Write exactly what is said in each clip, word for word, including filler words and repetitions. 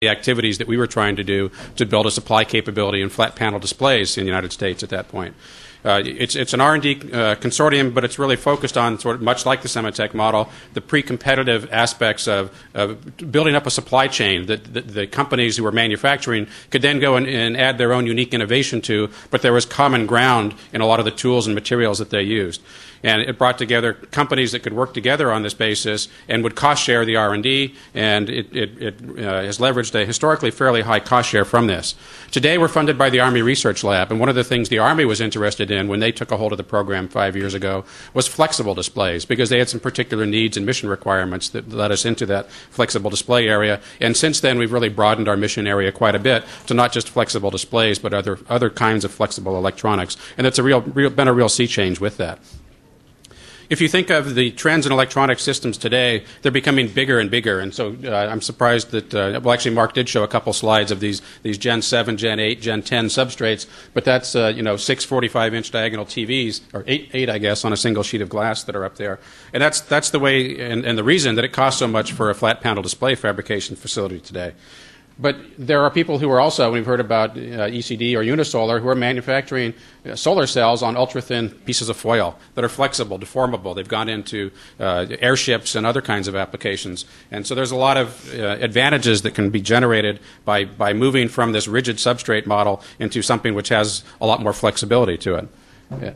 the activities that we were trying to do to build a supply capability in flat panel displays in the United States at that point. Uh, it's, it's an R and D uh, consortium, but it's really focused on, sort of much like the Sematech model, the pre-competitive aspects of, of building up a supply chain that the, the companies who were manufacturing could then go and, and add their own unique innovation to, but there was common ground in a lot of the tools and materials that they used. And it brought together companies that could work together on this basis and would cost share the R and D, and it, it, it uh, has leveraged a historically fairly high cost share from this. Today we're funded by the Army Research Lab, and one of the things the Army was interested in when they took a hold of the program five years ago was flexible displays, because they had some particular needs and mission requirements that led us into that flexible display area. And since then we've really broadened our mission area quite a bit to not just flexible displays, but other, other kinds of flexible electronics. And it's a real, real, been a real sea change with that. If you think of the trends in electronic systems today, they're becoming bigger and bigger. And so uh, I'm surprised that, uh, well, actually, Mark did show a couple slides of these, these Gen seven, Gen eight, Gen ten substrates, but that's, uh, you know, six forty-five inch diagonal T Vs, or eight, eight, I guess, on a single sheet of glass that are up there. And that's, that's the way and, and the reason that it costs so much for a flat panel display fabrication facility today. But there are people who are also, we've heard about uh, E C D or Unisolar, who are manufacturing uh, solar cells on ultra-thin pieces of foil that are flexible, deformable. They've gone into uh, airships and other kinds of applications. And so there's a lot of uh, advantages that can be generated by, by moving from this rigid substrate model into something which has a lot more flexibility to it. Yeah.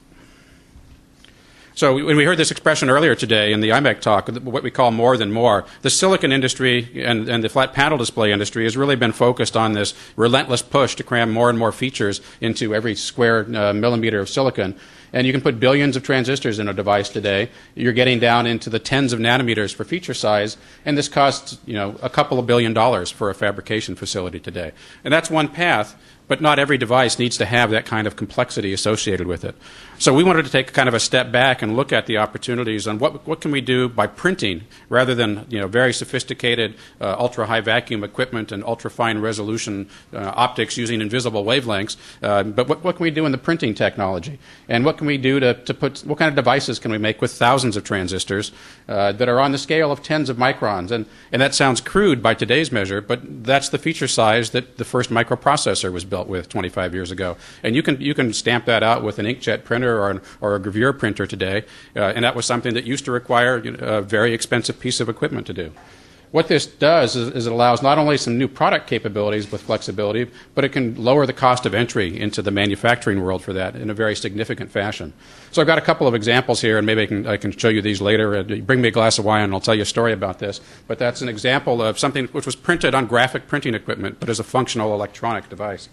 So when we heard this expression earlier today in the I MEC talk, what we call more than more, the silicon industry and, and the flat panel display industry has really been focused on this relentless push to cram more and more features into every square uh, millimeter of silicon. And you can put billions of transistors in a device today. You're getting down into the tens of nanometers for feature size, and this costs, you know, a couple of billion dollars for a fabrication facility today. And that's one path. But not every device needs to have that kind of complexity associated with it. So we wanted to take kind of a step back and look at the opportunities on what, what can we do by printing rather than, you know, very sophisticated uh, ultra-high vacuum equipment and ultra-fine resolution uh, optics using invisible wavelengths. Uh, but what, what can we do in the printing technology? And what can we do to, to put, what kind of devices can we make with thousands of transistors uh, that are on the scale of tens of microns? And, and that sounds crude by today's measure, but that's the feature size that the first microprocessor was built with twenty-five years ago. And you can, you can stamp that out with an inkjet printer or, an, or a gravure printer today, uh, and that was something that used to require, you know, a very expensive piece of equipment to do. What this does is, is it allows not only some new product capabilities with flexibility, but it can lower the cost of entry into the manufacturing world for that in a very significant fashion. So I've got a couple of examples here, and maybe I can, I can show you these later. Uh, bring me a glass of wine and I'll tell you a story about this. But that's an example of something which was printed on graphic printing equipment, but as a functional electronic device.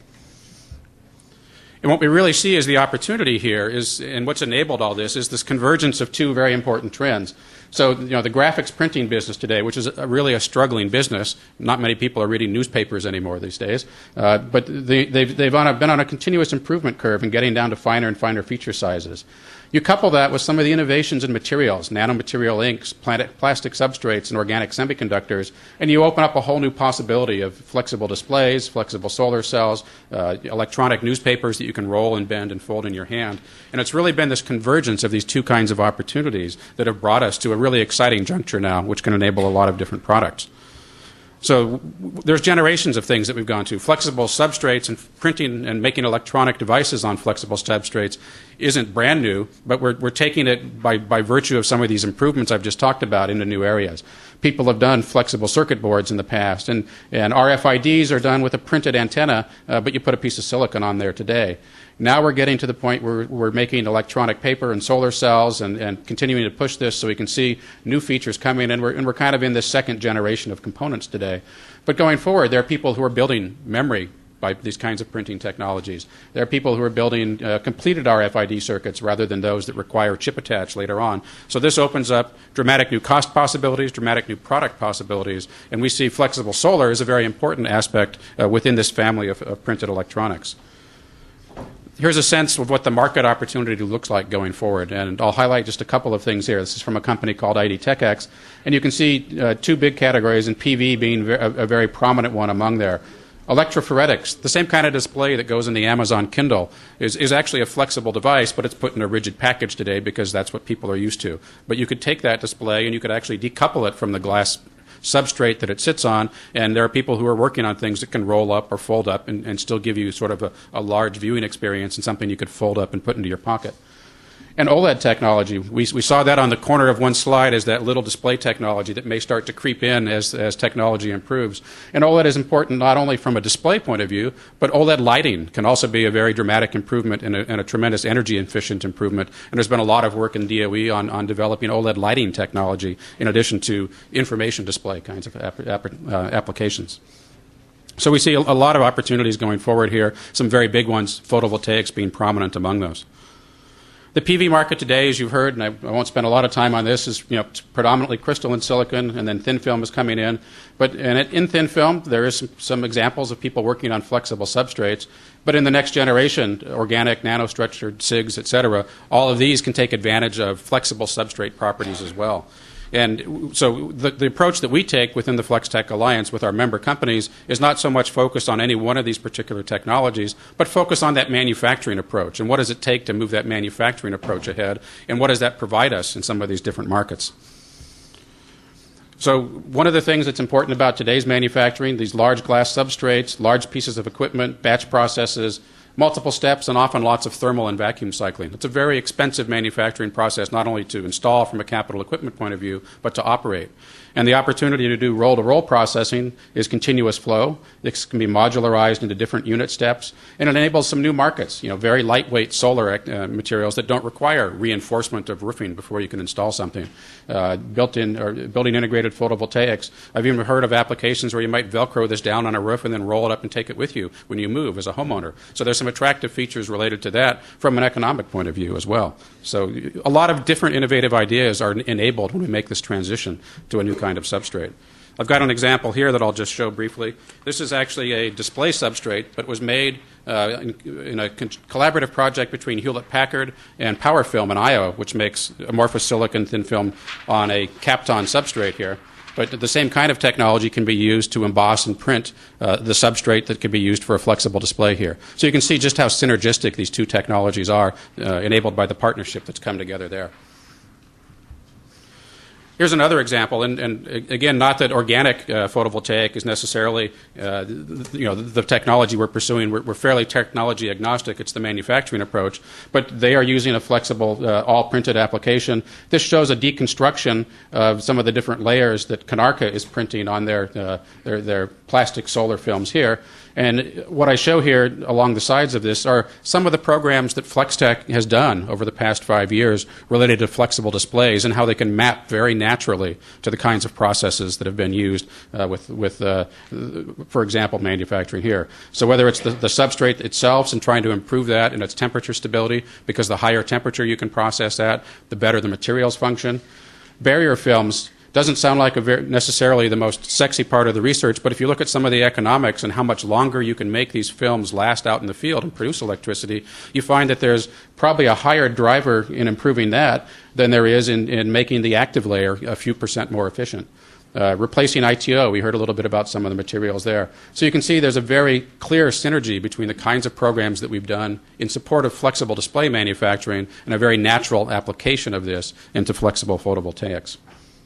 And what we really see as the opportunity here is, and what's enabled all this, is this convergence of two very important trends. So, you know, the graphics printing business today, which is a, really a struggling business, not many people are reading newspapers anymore these days, uh, but they, they've, they've on a, been on a continuous improvement curve and getting down to finer and finer feature sizes. You couple that with some of the innovations in materials, nanomaterial inks, plastic substrates, and organic semiconductors, and you open up a whole new possibility of flexible displays, flexible solar cells, uh, electronic newspapers that you can roll and bend and fold in your hand. And it's really been this convergence of these two kinds of opportunities that have brought us to a really exciting juncture now, which can enable a lot of different products. So there's generations of things that we've gone to. Flexible substrates and printing and making electronic devices on flexible substrates isn't brand new, but we're, we're taking it by, by virtue of some of these improvements I've just talked about into new areas. People have done flexible circuit boards in the past, and, and R F I Ds are done with a printed antenna, uh, but you put a piece of silicon on there today. Now we're getting to the point where we're making electronic paper and solar cells and, and continuing to push this so we can see new features coming, and we're, and we're kind of in this second generation of components today. But going forward, there are people who are building memory by these kinds of printing technologies. There are people who are building uh, completed R F I D circuits rather than those that require chip attach later on. So this opens up dramatic new cost possibilities, dramatic new product possibilities, and we see flexible solar as a very important aspect uh, within this family of, of printed electronics. Here's a sense of what the market opportunity looks like going forward, and I'll highlight just a couple of things here. This is from a company called I D TechX, and you can see uh, two big categories, and P V being a, a very prominent one among there. Electropheretics, the same kind of display that goes in the Amazon Kindle, is, is actually a flexible device, but it's put in a rigid package today because that's what people are used to. But you could take that display and you could actually decouple it from the glass substrate that it sits on, and there are people who are working on things that can roll up or fold up and, and still give you sort of a, a large viewing experience and something you could fold up and put into your pocket. And OLED technology, we, we saw that on the corner of one slide as that little display technology that may start to creep in as, as technology improves. And OLED is important not only from a display point of view, but OLED lighting can also be a very dramatic improvement and a, and a tremendous energy efficient improvement. And there's been a lot of work in D O E on, on developing OLED lighting technology in addition to information display kinds of ap ap uh, applications. So we see a, a lot of opportunities going forward here, some very big ones, photovoltaics being prominent among those. The P V market today, as you've heard, and I, I won't spend a lot of time on this, is you know, predominantly crystalline silicon, and then thin film is coming in. But and it, in thin film, there is some, some examples of people working on flexible substrates. But in the next generation, organic, nanostructured, S I Gs, et cetera, all of these can take advantage of flexible substrate properties as well. And so the, the approach that we take within the FlexTech Alliance with our member companies is not so much focused on any one of these particular technologies, but focus on that manufacturing approach. And what does it take to move that manufacturing approach ahead? And what does that provide us in some of these different markets? So one of the things that's important about today's manufacturing, these large glass substrates, large pieces of equipment, batch processes, multiple steps, and often lots of thermal and vacuum cycling. It's a very expensive manufacturing process, not only to install from a capital equipment point of view, but to operate. And the opportunity to do roll-to-roll processing is continuous flow. This can be modularized into different unit steps, and it enables some new markets, you know, very lightweight solar uh, materials that don't require reinforcement of roofing before you can install something. Uh, built-in or building integrated photovoltaics. I've even heard of applications where you might Velcro this down on a roof and then roll it up and take it with you when you move as a homeowner. So there's some attractive features related to that from an economic point of view as well. So a lot of different innovative ideas are enabled when we make this transition to a new kind of substrate. I've got an example here that I'll just show briefly. This is actually a display substrate, but was made uh, in, in a con collaborative project between Hewlett-Packard and PowerFilm in Iowa, which makes amorphous silicon thin film on a Kapton substrate here. But the same kind of technology can be used to emboss and print uh, the substrate that can be used for a flexible display here. So you can see just how synergistic these two technologies are, uh, enabled by the partnership that's come together there. Here's another example, and, and again, not that organic uh, photovoltaic is necessarily, uh, you know, the, the technology we're pursuing. We're, we're fairly technology agnostic. It's the manufacturing approach, but they are using a flexible, uh, all-printed application. This shows a deconstruction of some of the different layers that Konarka is printing on their uh, their, their plastic solar films here. And what I show here along the sides of this are some of the programs that FlexTech has done over the past five years related to flexible displays and how they can map very naturally to the kinds of processes that have been used uh, with, with uh, for example, manufacturing here. So whether it's the, the substrate itself and trying to improve that and its temperature stability, because the higher temperature you can process at, the better the materials function. Barrier films doesn't sound like a very necessarily the most sexy part of the research, but if you look at some of the economics and how much longer you can make these films last out in the field and produce electricity, you find that there's probably a higher driver in improving that than there is in, in making the active layer a few percent more efficient. Uh, replacing I T O, we heard a little bit about some of the materials there. So you can see there's a very clear synergy between the kinds of programs that we've done in support of flexible display manufacturing and a very natural application of this into flexible photovoltaics.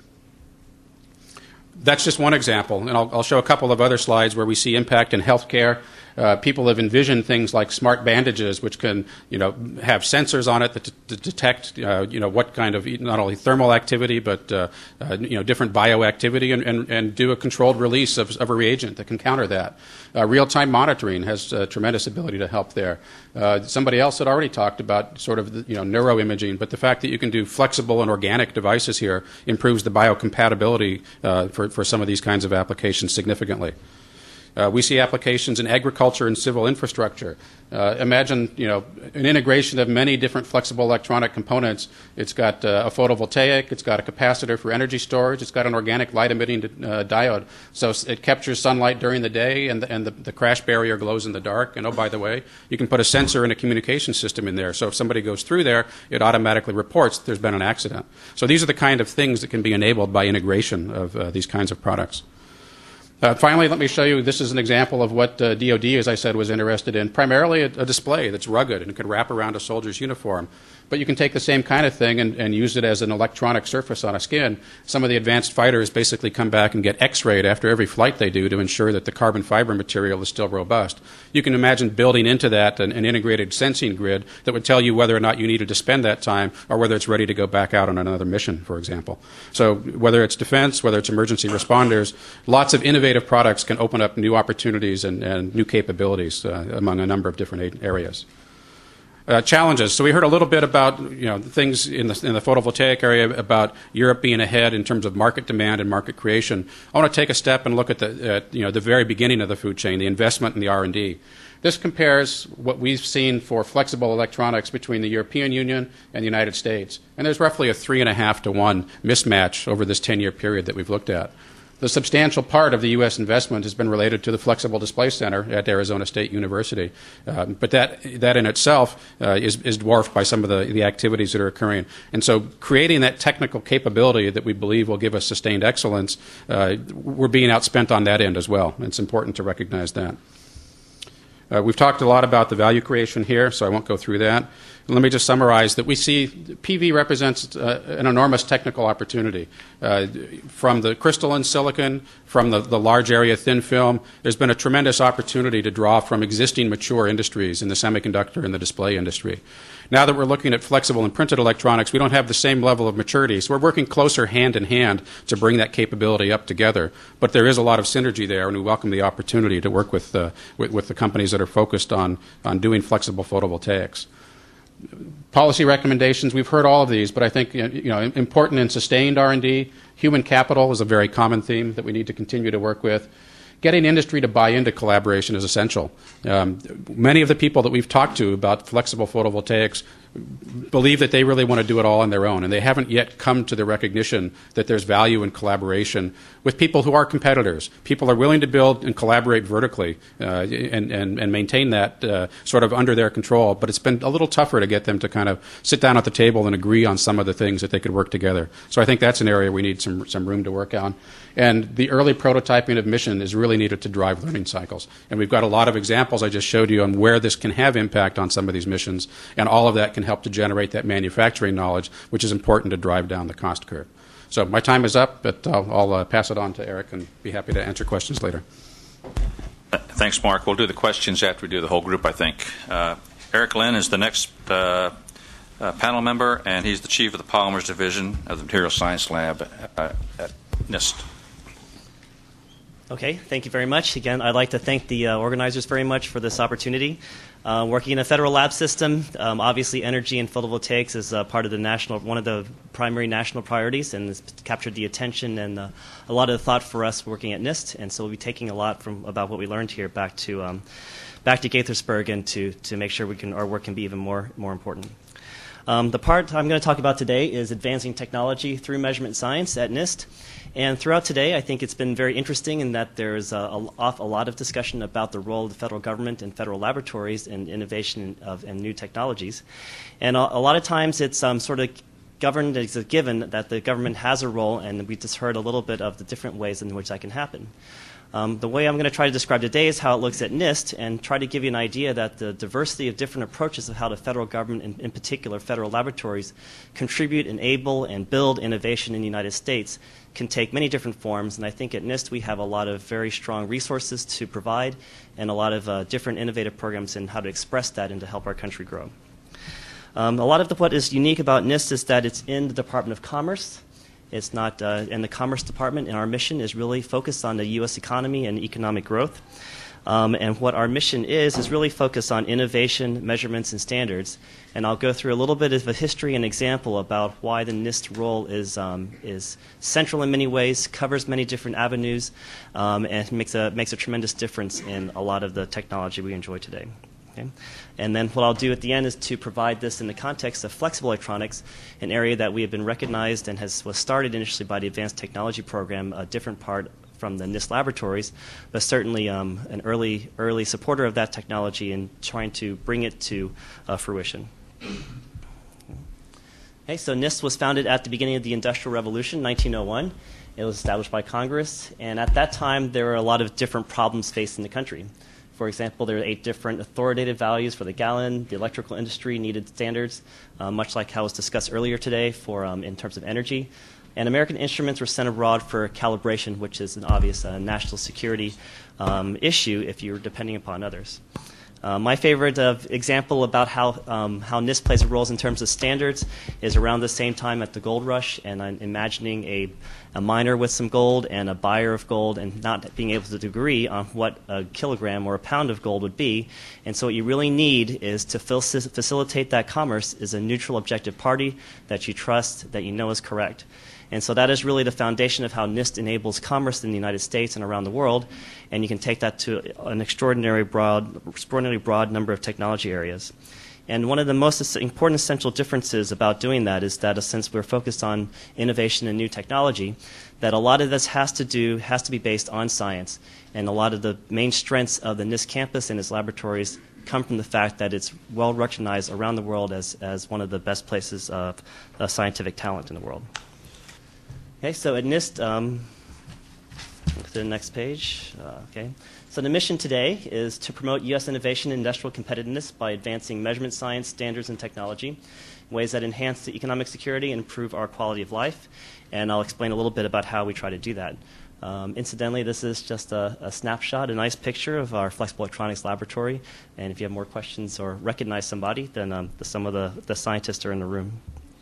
That's just one example, and I'll, I'll show a couple of other slides where we see impact in healthcare. Uh, people have envisioned things like smart bandages, which can, you know, have sensors on it that to detect, uh, you know, what kind of not only thermal activity but uh, uh, you know, different bioactivity, and, and, and do a controlled release of, of a reagent that can counter that. Uh, real-time monitoring has a tremendous ability to help there. Uh, somebody else had already talked about sort of the, you know, neuroimaging, but the fact that you can do flexible and organic devices here improves the biocompatibility uh, for, for some of these kinds of applications significantly. Uh, we see applications in agriculture and civil infrastructure. Uh, imagine, you know, an integration of many different flexible electronic components. It's got uh, a photovoltaic, it's got a capacitor for energy storage, it's got an organic light-emitting uh, diode. So it captures sunlight during the day, and, the, and the, the crash barrier glows in the dark. And oh, by the way, you can put a sensor and a communication system in there. So if somebody goes through there, it automatically reports that there's been an accident. So these are the kind of things that can be enabled by integration of uh, these kinds of products. Uh, finally, let me show you, this is an example of what uh, D O D, as I said, was interested in. Primarily a, a display that's rugged and could wrap around a soldier's uniform. But you can take the same kind of thing and, and use it as an electronic surface on a skin. Some of the advanced fighters basically come back and get X-rayed after every flight they do to ensure that the carbon fiber material is still robust. You can imagine building into that an, an integrated sensing grid that would tell you whether or not you needed to spend that time or whether it's ready to go back out on another mission, for example. So whether it's defense, whether it's emergency responders, lots of innovative products can open up new opportunities and, and new capabilities uh, among a number of different areas. Uh, challenges. So we heard a little bit about you know things in the in the photovoltaic area about Europe being ahead in terms of market demand and market creation. I want to take a step and look at the at, you know the very beginning of the food chain, the investment in the R and D. This compares what we've seen for flexible electronics between the European Union and the United States, and there's roughly a three and a half to one mismatch over this ten-year period that we've looked at. The substantial part of the U S investment has been related to the Flexible Display Center at Arizona State University. Um, but that, that in itself uh, is, is dwarfed by some of the, the activities that are occurring. And so creating that technical capability that we believe will give us sustained excellence, uh, we're being outspent on that end as well. And it's important to recognize that. Uh, we've talked a lot about the value creation here, so I won't go through that. Let me just summarize that we see P V represents uh, an enormous technical opportunity. Uh, from the crystalline silicon, from the, the large area thin film, there's been a tremendous opportunity to draw from existing mature industries in the semiconductor and the display industry. Now that we're looking at flexible and printed electronics, we don't have the same level of maturity, so we're working closer hand in hand to bring that capability up together. But there is a lot of synergy there, and we welcome the opportunity to work with, uh, with, with the companies that are focused on, on doing flexible photovoltaics. Policy recommendations, we've heard all of these, but I think you know, important and sustained R and D. Human capital is a very common theme that we need to continue to work with. Getting industry to buy into collaboration is essential. Um, many of the people that we've talked to about flexible photovoltaics believe that they really want to do it all on their own, and they haven't yet come to the recognition that there's value in collaboration with people who are competitors. People are willing to build and collaborate vertically uh, and, and, and maintain that uh, sort of under their control, but it's been a little tougher to get them to kind of sit down at the table and agree on some of the things that they could work together. So I think that's an area we need some, some room to work on. And the early prototyping of mission is really needed to drive learning cycles. And we've got a lot of examples I just showed you on where this can have impact on some of these missions, and all of that can help to generate that manufacturing knowledge, which is important to drive down the cost curve. So my time is up, but I'll, I'll uh, pass it on to Eric and be happy to answer questions later. Thanks, Mark. We'll do the questions after we do the whole group, I think. Uh, Eric Lin is the next uh, uh, panel member, and he's the chief of the Polymers Division of the Material Science Lab uh, at NIST. Okay, thank you very much. Again, I'd like to thank the uh, organizers very much for this opportunity. Uh, working in a federal lab system, um, obviously energy and photovoltaics is uh, part of the national, one of the primary national priorities, and it's captured the attention and uh, a lot of the thought for us working at NIST. And so we'll be taking a lot from about what we learned here back to um, back to Gaithersburg and to to make sure we can our work can be even more more important. Um, the part I'm going to talk about today is advancing technology through measurement science at NIST. And throughout today, I think it's been very interesting in that there's a, a, a lot of discussion about the role of the federal government and federal laboratories in innovation of and new technologies. And a, a lot of times it's um, sort of governed as a given that the government has a role, and we just heard a little bit of the different ways in which that can happen. Um, the way I'm going to try to describe today is how it looks at NIST, and try to give you an idea that the diversity of different approaches of how the federal government, and in particular federal laboratories, contribute, enable, and build innovation in the United States can take many different forms. And I think at NIST we have a lot of very strong resources to provide and a lot of uh, different innovative programs in how to express that and to help our country grow. Um, a lot of the, what is unique about NIST is that it's in the Department of Commerce. It's not, uh, and the Commerce Department, and our mission is really focused on the U S economy and economic growth. Um, and what our mission is, is really focused on innovation, measurements, and standards. And I'll go through a little bit of a history and example about why the NIST role is, um, is central in many ways, covers many different avenues, um, and makes a, makes a tremendous difference in a lot of the technology we enjoy today. Okay. And then what I'll do at the end is to provide this in the context of flexible electronics, an area that we have been recognized and has, was started initially by the Advanced Technology Program, a different part from the NIST laboratories, but certainly um, an early, early supporter of that technology and trying to bring it to uh, fruition. Okay, so NIST was founded at the beginning of the Industrial Revolution, nineteen oh one. It was established by Congress, and at that time there were a lot of different problems facing the country. For example, there are eight different authoritative values for the gallon. The electrical industry needed standards, uh, much like how was discussed earlier today for um, in terms of energy. And American instruments were sent abroad for calibration, which is an obvious uh, national security um, issue if you're depending upon others. Uh, my favorite uh, example about how, um, how NIST plays a role in terms of standards is around the same time at the gold rush, and I'm imagining a, a miner with some gold and a buyer of gold and not being able to agree on what a kilogram or a pound of gold would be. And so what you really need is to facilitate that commerce is a neutral, objective party that you trust, that you know is correct. And so that is really the foundation of how NIST enables commerce in the United States and around the world, and you can take that to an extraordinary broad, extraordinarily broad number of technology areas. And one of the most important essential differences about doing that is that since we're focused on innovation and new technology, that a lot of this has to do, has to be based on science. And a lot of the main strengths of the NIST campus and its laboratories come from the fact that it's well recognized around the world as, as one of the best places of uh, scientific talent in the world. Okay, so at NIST, um, to the next page. Uh, okay, so the mission today is to promote U S innovation and industrial competitiveness by advancing measurement science, standards, and technology in ways that enhance the economic security and improve our quality of life. And I'll explain a little bit about how we try to do that. Um, incidentally, this is just a, a snapshot, a nice picture of our Flexible Electronics Laboratory. And if you have more questions or recognize somebody, then um, the, some of the, the scientists are in the room.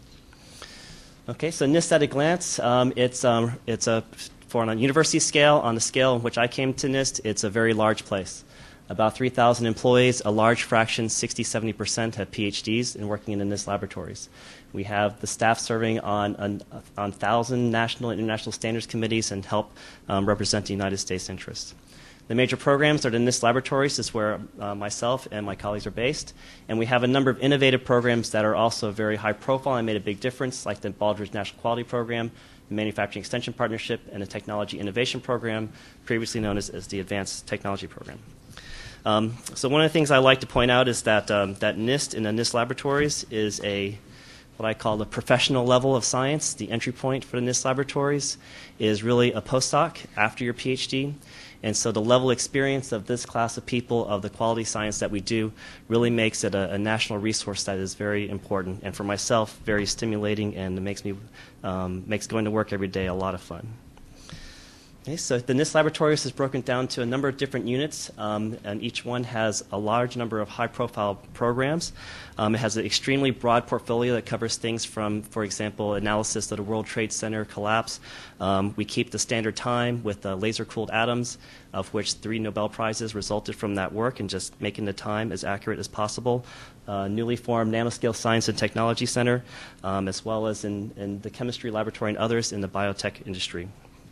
Okay, so NIST at a glance, um, it's, um, it's a, for on a university scale, on the scale in which I came to NIST, it's a very large place. About three thousand employees, a large fraction, sixty, seventy percent have P H Ds and working in the NIST laboratories. We have the staff serving on, on, on one thousand national and international standards committees and help um, represent the United States interests. The major programs are the NIST laboratories. This is where uh, myself and my colleagues are based. And we have a number of innovative programs that are also very high profile and made a big difference, like the Baldrige National Quality Program, the Manufacturing Extension Partnership, and the Technology Innovation Program, previously known as, as the Advanced Technology Program. Um, so one of the things I like to point out is that, um, that NIST in the NIST laboratories is a what I call the professional level of science. The entry point for the NIST laboratories is really a postdoc after your P H D. And so the level of experience of this class of people, of the quality science that we do, really makes it a, a national resource that is very important. And for myself, very stimulating, and it makes, me, um, makes going to work every day a lot of fun. Okay, so the NIST Laboratories is broken down to a number of different units, um, and each one has a large number of high-profile programs. Um, it has an extremely broad portfolio that covers things from, for example, analysis of the World Trade Center collapse. Um, we keep the standard time with uh, laser-cooled atoms, of which three Nobel Prizes resulted from that work, and just making the time as accurate as possible. Uh, newly formed Nanoscale Science and Technology Center, um, as well as in, in the chemistry laboratory and others in the biotech industry.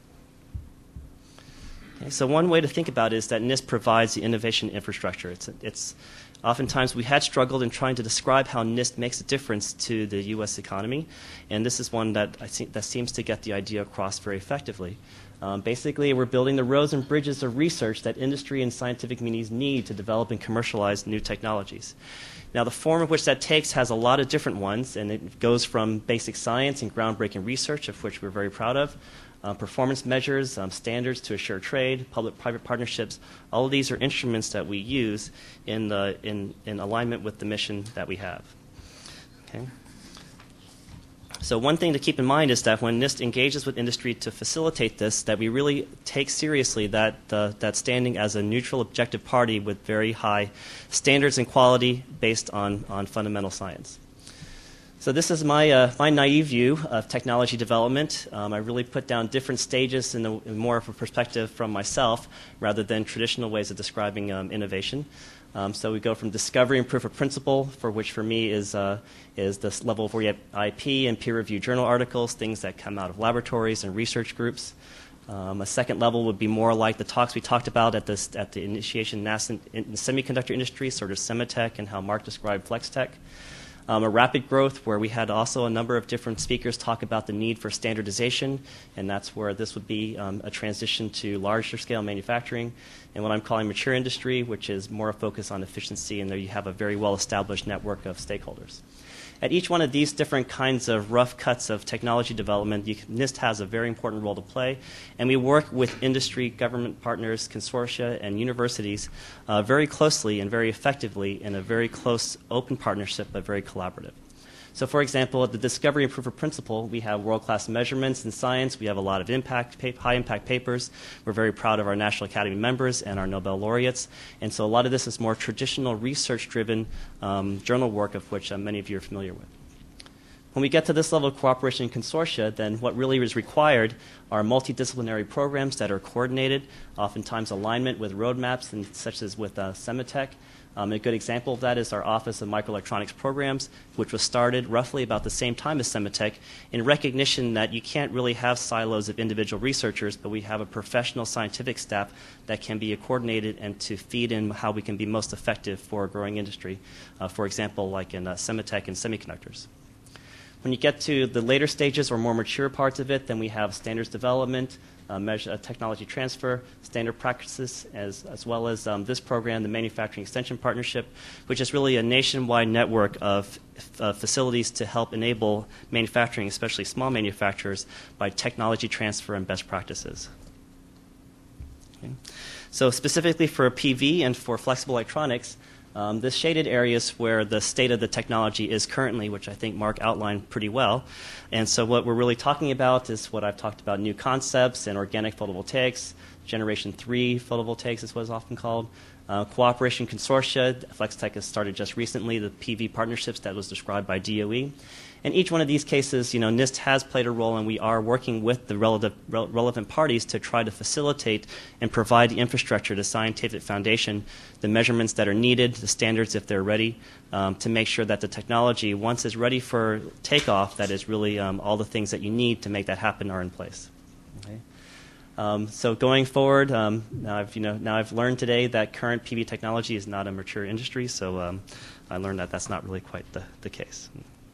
Okay, so one way to think about it is that NIST provides the innovation infrastructure. It's, it's oftentimes we had struggled in trying to describe how NIST makes a difference to the U S economy, and this is one that I think that seems to get the idea across very effectively. Um, basically, we're building the roads and bridges of research that industry and scientific communities need to develop and commercialize new technologies. Now, the form of which that takes has a lot of different ones, and it goes from basic science and groundbreaking research, of which we're very proud of, Uh, performance measures, um, standards to assure trade, public-private partnerships. All of these are instruments that we use in, the, in, in alignment with the mission that we have. Okay. So one thing to keep in mind is that when NIST engages with industry to facilitate this, that we really take seriously that, uh, that standing as a neutral, objective party with very high standards and quality based on, on fundamental science. So this is my, uh, my naive view of technology development. Um, I really put down different stages in, the, in more of a perspective from myself rather than traditional ways of describing um, innovation. Um, so we go from discovery and proof of principle, for which for me is, uh, is this level where you have I P and peer-reviewed journal articles, things that come out of laboratories and research groups. Um, a second level would be more like the talks we talked about at, this, at the initiation nascent in the semiconductor industry, sort of Semitech and how Mark described FlexTech. Um, a rapid growth where we had also a number of different speakers talk about the need for standardization, and that's where this would be um, a transition to larger scale manufacturing, and what I'm calling mature industry, which is more a focus on efficiency, and there you have a very well established network of stakeholders. at each one of these different kinds of rough cuts of technology development, you, NIST has a very important role to play, and we work with industry, government partners, consortia, and universities uh, very closely and very effectively in a very close, open partnership, but very collaborative. So, for example, at the Discovery and Proof of Principle, we have world-class measurements in science. We have a lot of impact, high-impact papers. We're very proud of our National Academy members and our Nobel laureates. And so a lot of this is more traditional research-driven um, journal work, of which uh, many of you are familiar with. When we get to this level of cooperation in consortia, then what really is required are multidisciplinary programs that are coordinated, oftentimes alignment with roadmaps, and such as with uh, Sematech. Um, a good example of that is our Office of Microelectronics Programs, which was started roughly about the same time as Sematech, in recognition that you can't really have silos of individual researchers, but we have a professional scientific staff that can be coordinated and to feed in how we can be most effective for a growing industry, uh, for example, like in uh, Sematech and semiconductors. When you get to the later stages or more mature parts of it, then we have standards development, uh, measure, uh, technology transfer, standard practices, as, as well as um, this program, the Manufacturing Extension Partnership, which is really a nationwide network of uh, facilities to help enable manufacturing, especially small manufacturers, by technology transfer and best practices. Okay. So specifically for P V and for flexible electronics, Um, this shaded area is where the state of the technology is currently, which I think Mark outlined pretty well. And so what we're really talking about is what I've talked about, new concepts and organic photovoltaics, generation three photovoltaics is what it's often called, uh, cooperation consortia. FlexTech has started just recently, the P V partnerships that was described by D O E. In each one of these cases, you know, NIST has played a role, and we are working with the relative, re relevant parties to try to facilitate and provide the infrastructure, the scientific foundation, the measurements that are needed, the standards if they're ready, um, to make sure that the technology, once it's ready for takeoff, that is really um, all the things that you need to make that happen are in place. Okay. Um, so going forward, um, now, I've, you know, now I've learned today that current P V technology is not a mature industry, so um, I learned that that's not really quite the, the case.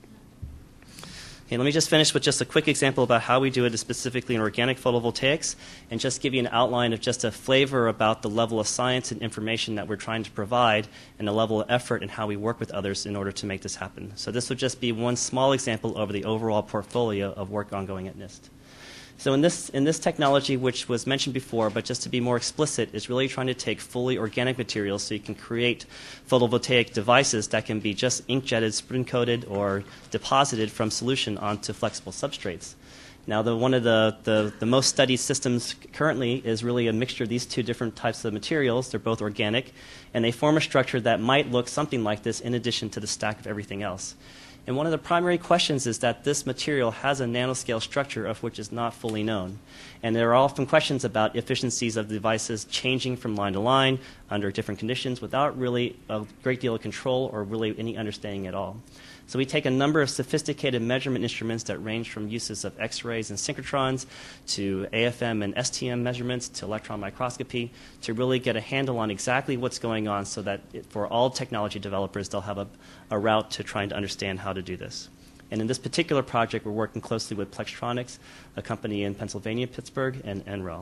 Okay, let me just finish with just a quick example about how we do it specifically in organic photovoltaics, and just give you an outline of just a flavor about the level of science and information that we're trying to provide and the level of effort and how we work with others in order to make this happen. So this would just be one small example of the overall portfolio of work ongoing at NIST. So in this, in this technology, which was mentioned before, but just to be more explicit, is really trying to take fully organic materials so you can create photovoltaic devices that can be just ink-jetted, spin-coated, or deposited from solution onto flexible substrates. Now, the, one of the, the, the most studied systems currently is really a mixture of these two different types of materials. They're both organic, and they form a structure that might look something like this in addition to the stack of everything else. And one of the primary questions is that this material has a nanoscale structure of which is not fully known. And there are often questions about efficiencies of the devices changing from line to line under different conditions without really a great deal of control or really any understanding at all. So we take a number of sophisticated measurement instruments that range from uses of X-rays and synchrotrons to A F M and S T M measurements to electron microscopy to really get a handle on exactly what's going on so that it, for all technology developers, they'll have a, a route to trying to understand how to do this. And in this particular project, we're working closely with Plextronics, a company in Pennsylvania, Pittsburgh, and N R E L.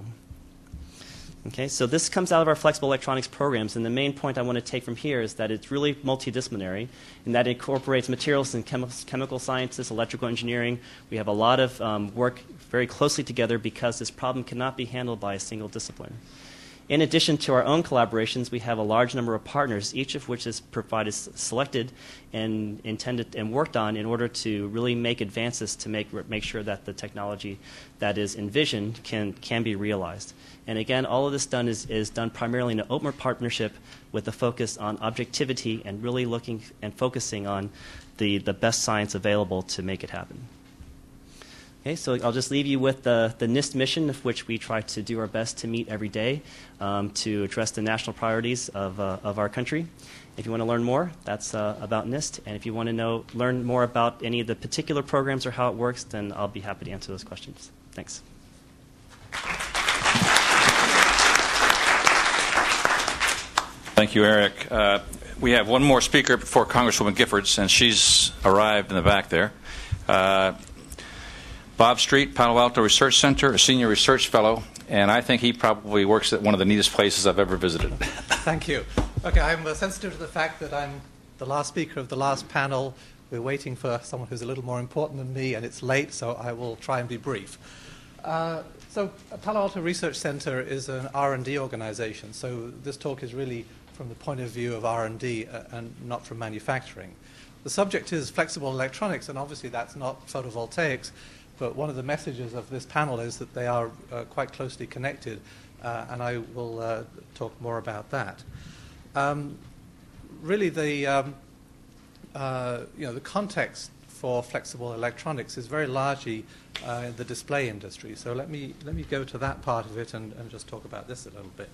Okay, so this comes out of our flexible electronics programs, and the main point I want to take from here is that it's really multidisciplinary, and that it incorporates materials in chemi chemical sciences, electrical engineering. We have a lot of um, work very closely together because this problem cannot be handled by a single discipline. In addition to our own collaborations, we have a large number of partners, each of which is provided, selected, and intended and worked on in order to really make advances to make make sure that the technology that is envisioned can can be realized. And again, all of this done is is done primarily in an open partnership with a focus on objectivity and really looking and focusing on the the best science available to make it happen. Okay, so I'll just leave you with the, the NIST mission, of which we try to do our best to meet every day um, to address the national priorities of, uh, of our country. If you want to learn more, that's uh, about NIST. And if you want to know, learn more about any of the particular programs or how it works, then I'll be happy to answer those questions. Thanks. Thank you, Eric. Uh, we have one more speaker before Congresswoman Giffords, and she's arrived in the back there. Uh, Bob Street, Palo Alto Research Center, a senior research fellow, and I think he probably works at one of the neatest places I've ever visited. Thank you. Okay, I'm uh, sensitive to the fact that I'm the last speaker of the last panel we're waiting for someone who's a little more important than me, and it's late, so I will try and be brief. Uh, so Palo Alto Research Center is an R and D organization, so this talk is really from the point of view of R and D uh, and not from manufacturing. The subject is flexible electronics, and obviously that's not photovoltaics, but one of the messages of this panel is that they are uh, quite closely connected, uh, and I will uh, talk more about that. Um, really, the, um, uh, you know, the context for flexible electronics is very largely uh, in the display industry. So let me, let me go to that part of it and, and just talk about this a little bit.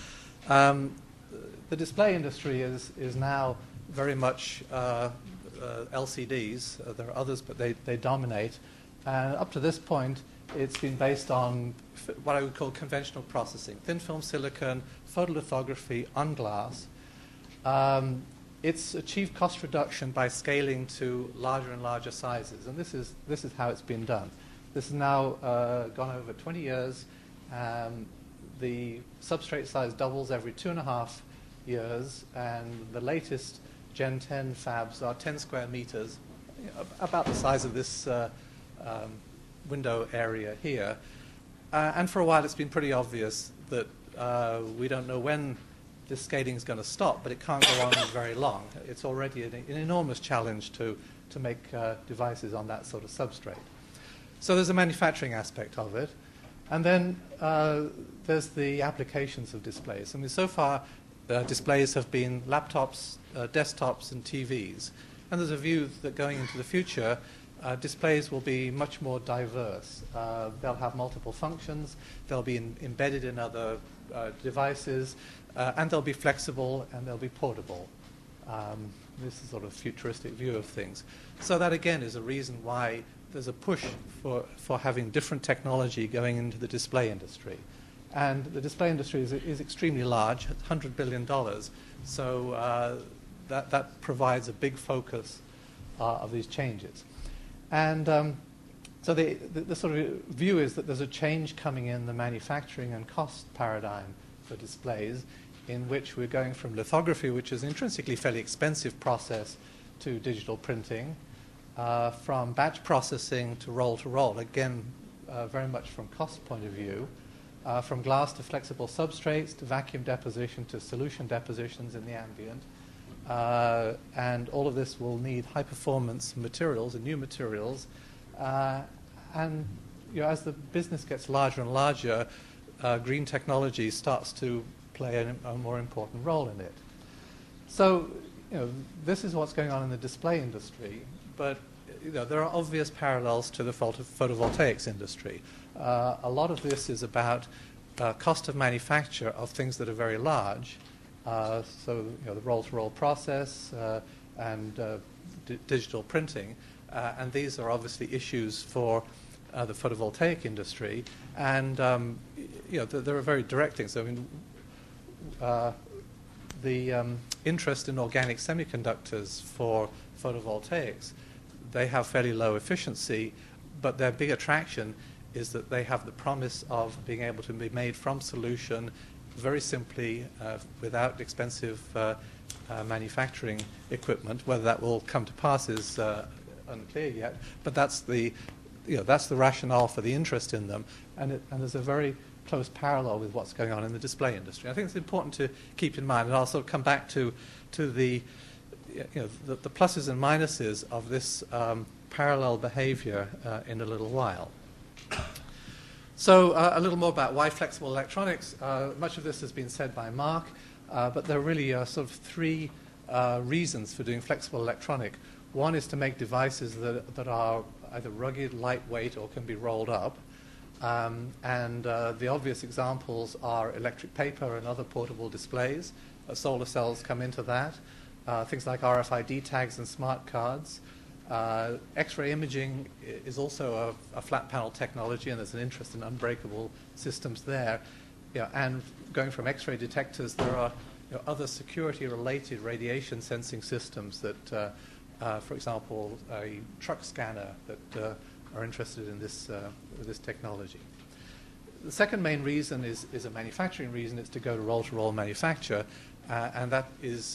Um, the display industry is, is now very much uh, uh, L C Ds. Uh, there are others, but they, they dominate. And up to this point, it's been based on f what I would call conventional processing, thin film silicon, photolithography on glass. Um, it's achieved cost reduction by scaling to larger and larger sizes, and this is, this is how it's been done. This has now uh, gone over twenty years. Um, the substrate size doubles every two and a half years, and the latest Gen ten fabs are ten square meters, about the size of this uh, um, window area here. Uh, and for a while, it's been pretty obvious that uh, we don't know when this scaling is going to stop, but it can't go on very long. It's already an, an enormous challenge to, to make uh, devices on that sort of substrate. So there's a manufacturing aspect of it. And then uh, there's the applications of displays. I mean, so far, uh, displays have been laptops, uh, desktops, and T Vs. And there's a view that going into the future, uh, displays will be much more diverse. Uh, they'll have multiple functions, they'll be in, embedded in other uh, devices, uh, and they'll be flexible and they'll be portable. Um, this is sort of a futuristic view of things. So that, again, is a reason why there's a push for, for having different technology going into the display industry. And the display industry is, is extremely large, one hundred billion dollars. So uh, that, that provides a big focus uh, of these changes. And um, so the, the, the sort of view is that there's a change coming in the manufacturing and cost paradigm for displays, in which we're going from lithography, which is an intrinsically fairly expensive process, to digital printing, uh, from batch processing to roll-to-roll, again, uh, very much from cost point of view, uh, from glass to flexible substrates, to vacuum deposition, to solution depositions in the ambient. Uh, and all of this will need high-performance materials and new materials. Uh, and you know, as the business gets larger and larger, uh, green technology starts to play a, a more important role in it. So, you know, this is what's going on in the display industry, but you know, there are obvious parallels to the photo photovoltaics industry. Uh, a lot of this is about uh, cost of manufacture of things that are very large. Uh, so, you know, the roll-to-roll process uh, and uh, d digital printing, uh, and these are obviously issues for uh, the photovoltaic industry. And um, you know, th there are very direct things. I mean, uh, the um, interest in organic semiconductors for photovoltaics, they have fairly low efficiency, but their big attraction is that they have the promise of being able to be made from solution very simply, uh, without expensive uh, uh, manufacturing equipment. Whether that will come to pass is uh, unclear yet, but that's the, you know, that's the rationale for the interest in them, and, it, and there's a very close parallel with what's going on in the display industry. I think it's important to keep in mind, and I'll sort of come back to, to the, you know, the, the pluses and minuses of this um, parallel behavior uh, in a little while. So uh, a little more about why flexible electronics. Uh, much of this has been said by Mark, uh, but there really are sort of three uh, reasons for doing flexible electronic. One is to make devices that, that are either rugged, lightweight, or can be rolled up. Um, and uh, the obvious examples are electric paper and other portable displays. Uh, solar cells come into that. Uh, things like R F I D tags and smart cards. Uh, X-ray imaging is also a, a flat panel technology, and there's an interest in unbreakable systems there. You know, and going from X-ray detectors, there are you know, other security-related radiation sensing systems that, uh, uh, for example, a truck scanner that uh, are interested in this, uh, this technology. The second main reason is, is a manufacturing reason. It's to go to roll-to-roll manufacture, uh, and that is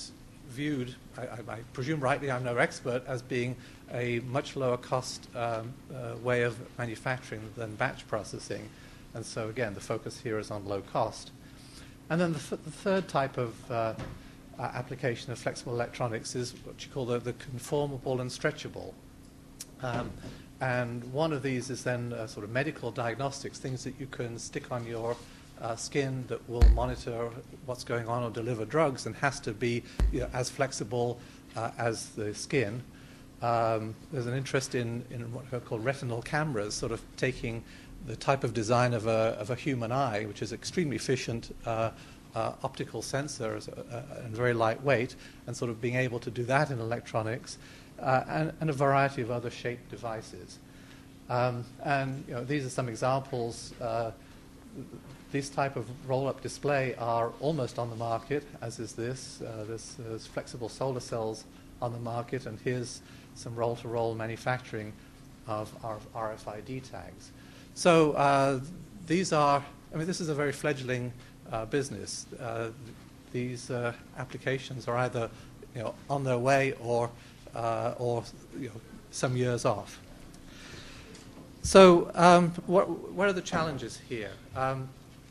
viewed, I, I, I presume rightly, I'm no expert, as being a much lower cost um, uh, way of manufacturing than batch processing. And so again, the focus here is on low cost. And then the, th the third type of uh, uh, application of flexible electronics is what you call the, the conformable and stretchable. Um, and one of these is then uh, sort of medical diagnostics, things that you can stick on your uh, skin that will monitor what's going on or deliver drugs and has to be, you know, as flexible uh, as the skin. Um, there's an interest in, in what are called retinal cameras, sort of taking the type of design of a, of a human eye, which is extremely efficient uh, uh, optical sensor uh, and very lightweight, and sort of being able to do that in electronics, uh, and, and a variety of other shaped devices. Um, and you know, these are some examples. Uh, This type of roll-up display are almost on the market, as is this. Uh, there's, there's flexible solar cells on the market, and here's some roll-to-roll manufacturing of R F I D tags. So uh, these are, I mean, this is a very fledgling uh, business. Uh, these uh, applications are either, you know, on their way or, uh, or you know, some years off. So um, what, what are the challenges here? Um,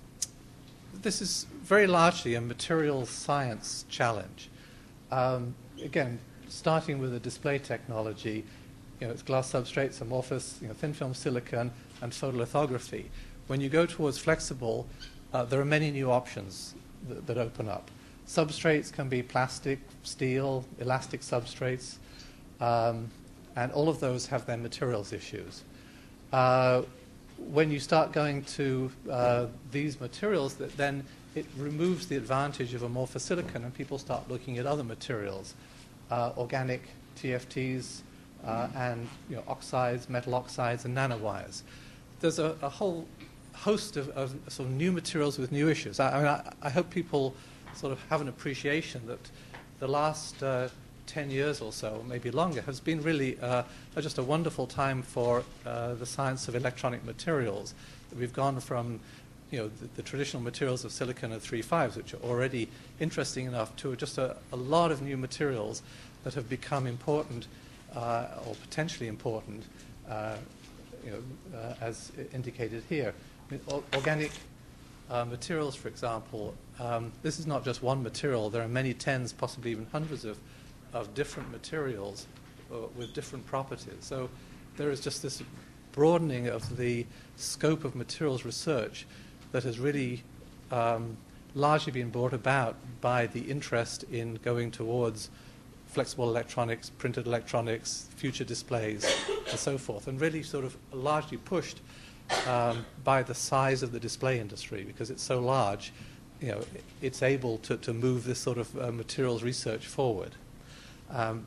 this is very largely a materials science challenge. Um, again, starting with the display technology, you know, it's glass substrates, amorphous, you know, thin film silicon, and photolithography. When you go towards flexible, uh, there are many new options th that open up. Substrates can be plastic, steel, elastic substrates, um, and all of those have their materials issues. Uh, when you start going to uh, these materials, that then it removes the advantage of amorphous silicon, and people start looking at other materials, uh, organic T F Ts, uh, and you know, oxides, metal oxides, and nanowires. There's a, a whole host of, of sort of new materials with new issues. I, I mean, I, I hope people sort of have an appreciation that the last uh, ten years or so, maybe longer, has been really uh, just a wonderful time for uh, the science of electronic materials. We've gone from, you know, the, the traditional materials of silicon and three fives, which are already interesting enough, to just a, a lot of new materials that have become important uh, or potentially important, uh, you know, uh, as indicated here. I mean, or, organic uh, materials, for example, um, this is not just one material. There are many tens, possibly even hundreds of of different materials uh, with different properties. So there is just this broadening of the scope of materials research that has really um, largely been brought about by the interest in going towards flexible electronics, printed electronics, future displays, and so forth, and really sort of largely pushed um, by the size of the display industry, because it's so large, you know, it's able to, to move this sort of uh, materials research forward. Um,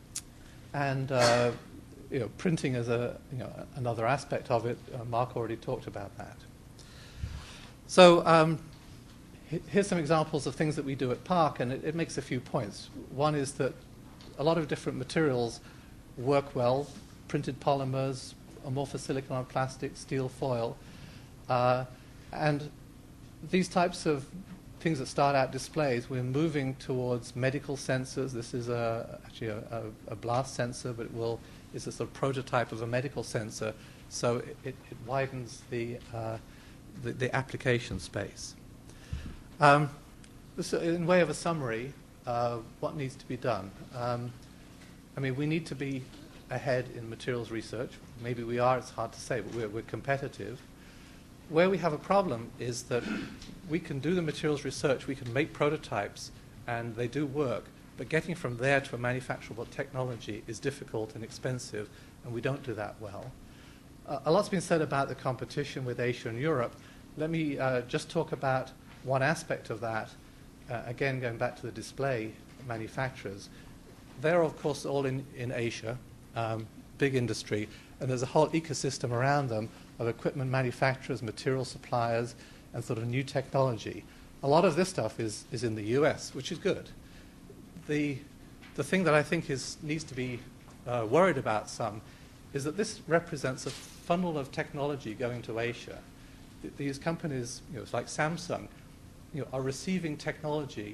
and uh, you know, printing is a, you know, another aspect of it. Uh, Mark already talked about that. So um, here's some examples of things that we do at Park, and it, it makes a few points. One is that a lot of different materials work well: printed polymers, amorphous silicon on plastic, steel foil, uh, and these types of things that start out displays, we're moving towards medical sensors. This is a, actually a, a, a blast sensor, but it will is a sort of prototype of a medical sensor. So it, it, it widens the, uh, the the application space. Um, this, in way of a summary, uh, what needs to be done? Um, I mean, we need to be ahead in materials research. Maybe we are. It's hard to say, but we're, we're competitive. Where we have a problem is that we can do the materials research, we can make prototypes, and they do work, but getting from there to a manufacturable technology is difficult and expensive, and we don't do that well. Uh, a lot's been said about the competition with Asia and Europe. Let me uh, just talk about one aspect of that, uh, again going back to the display manufacturers. They're, of course, all in, in Asia, um, big industry, and there's a whole ecosystem around them of equipment manufacturers, material suppliers, and sort of new technology. A lot of this stuff is, is in the U S, which is good. The, the thing that I think is, needs to be uh, worried about some is that this represents a funnel of technology going to Asia. Th these companies, you know, like Samsung, you know, are receiving technology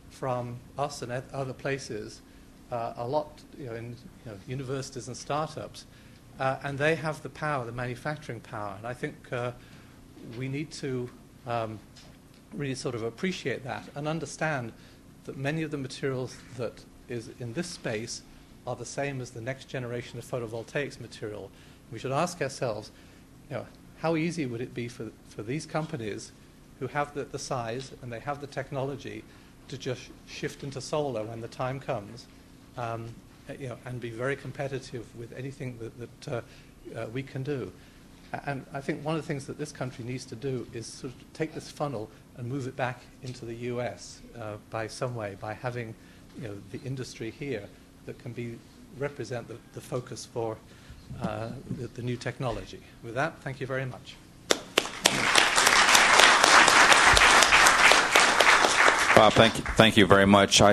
from us and other places, uh, a lot you know, in you know, universities and startups, uh, and they have the power, the manufacturing power. And I think uh, we need to um, really sort of appreciate that and understand that many of the materials that is in this space are the same as the next generation of photovoltaics material. We should ask ourselves, you know, how easy would it be for, for these companies who have the, the size and they have the technology to just shift into solar when the time comes, um, you know, and be very competitive with anything that, that uh, uh, we can do. And I think one of the things that this country needs to do is sort of take this funnel and move it back into the U S uh, by some way, by having you know, the industry here that can be represent the, the focus for uh, the, the new technology. With that, thank you very much. Bob, thank you, thank you very much. I